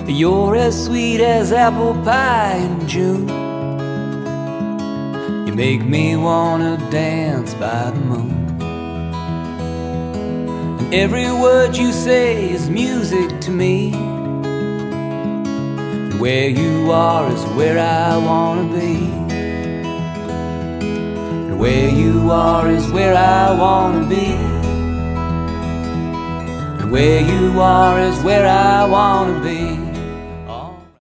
You're as sweet as apple pie in June. You make me wanna dance by the moon. And every word you say is music to me. And where you are is where I wanna be. And where you are is where I wanna be. And where you are is where I wanna be.